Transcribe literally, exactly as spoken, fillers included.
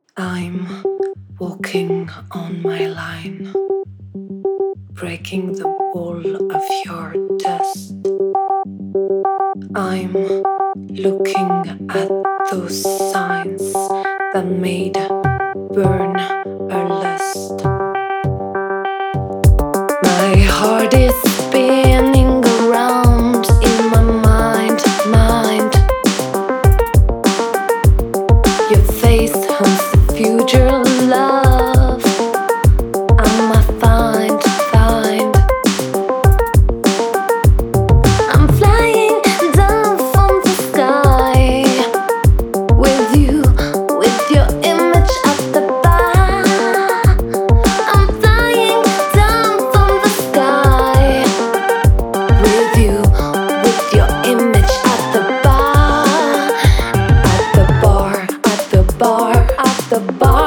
I'm walking on my line, breaking the wall of your dust. I'm looking at those signs that made burn our lust. My heart is spinning around in my mind, mind. Your face haunts the future love. I'm a find, find. I'm flying down from the sky with you, with your image at the bar. I'm flying down from the sky with you, with your image at the bar, at the bar, at the bar, at the bar.